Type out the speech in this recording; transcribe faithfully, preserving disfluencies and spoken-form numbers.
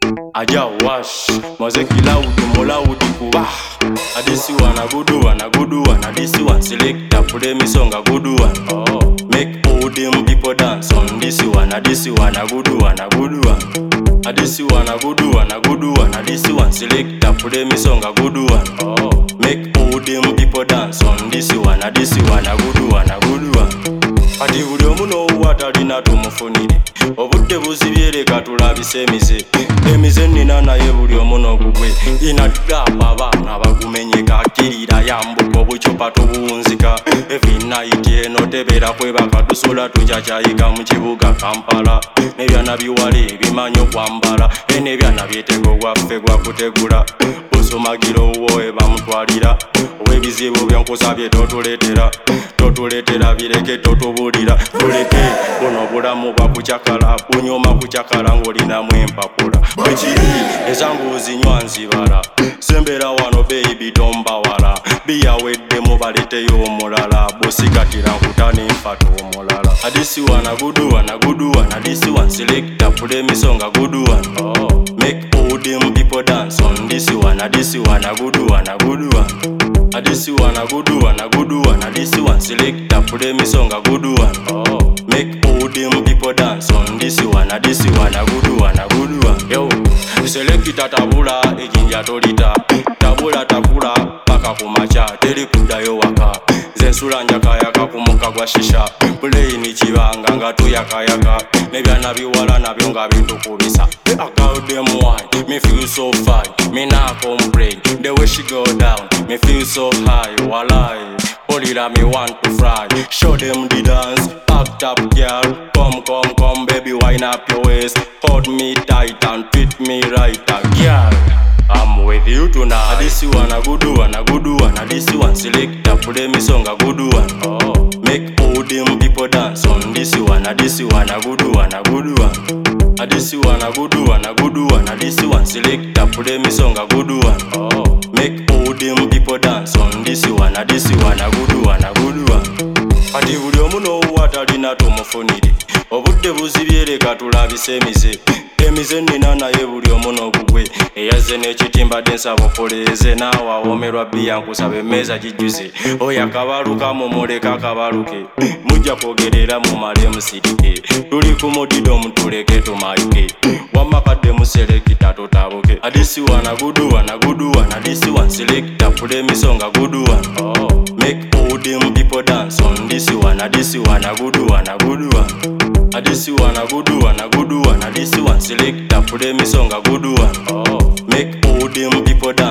Aja wash, Mozeki loud, mo loud kuba. A this one a good one, a good one. A this one select a play me song a good one. Oh, make all them people dance on this one. A this one a good one, a good one. A this one a good one, a good one. A this one select a play me song a good one. Oh, make all them people dance on this one. A this one a good one, a good one. Ati buli omu n'owuwa talina tumufunire obudde buzibye katulabise emize emize nina naye buli omu n'ogugwe inaddamu abaana bagumenyeka akkirira yambuka obucupa tubuwunzika every night eno tebeera kwebaka tusula tucacyayika mu kibuga Kampala n'ebyana biwale bimanyi okwambala n'ebyana byetego gwaffe gwakutegula busumagira owuwo bamutwalira ow'ebizibu byenkusabye totuleetera totuleetera bireke totubulira tuleke buno bulamu bwakucakala bunyuma kucakala ng'olinamu empapula bwekiri ezangu zinywa nzibala sembera wano baby tombawala biyaweddemu baleteyo omulala busikatira nkutane nfata omulala adisi wana gudu wana gudu wana adisi wan selecta play me song a good one. Oh, make all them people dance on this one. Adisi wana gudu wana gudu one. Adisi wana gudu wana gudu wana adisi wan selecta play me song a good one. Oh, make all them people dance on this one. Adisi wana gudu wana gudu one. Yo, selecta tabula ejinja tolita tabula takula paka kumacha teri kudayo waka zensula njakayaka kumuka gwa shisha play ni kibanga nga tuyakayaka nebyana biwala nabyo nga bitukubisa I got them wine, me feel so fine, me not complain the way she go down, me feel so high walai, polira me want to fry show them the dance, act up girl come come come baby wind up your waist hold me tight and treat me right girl I'm with you tonight. This one a good one, a good one. This one select a play me song a good one. Oh, make all them people dance on this one. This one a good one, a good one. This one a good one, a good one. This one select a play me song a good one. Oh, make all them people dance on this one. This one a good one, a good one. Ati buli omu n'owuwa talina tumufunire obudde buzibye katulabise emize emize nina naye buli omu n'ogugwe eyazze n'ekitimba nsaba okoleeze naawe awomerwa bbiya nkusaba emmeeza gijjuze oyo akabaluka mumuleka akabaluke mujja kwogerera mumale musirike tuli ku mudido mutuleke tumayike wammakadde muselekita tutabuke adisi wana gudu wana gudu wana adisi wan selecta play me song a good one. Oh, make all them people dance on this one. Adisi wana gudu wana gudu one. Adisi wana gudu wana gudu wana adisi wan selecta play me song a good one. Oh, make all them people dance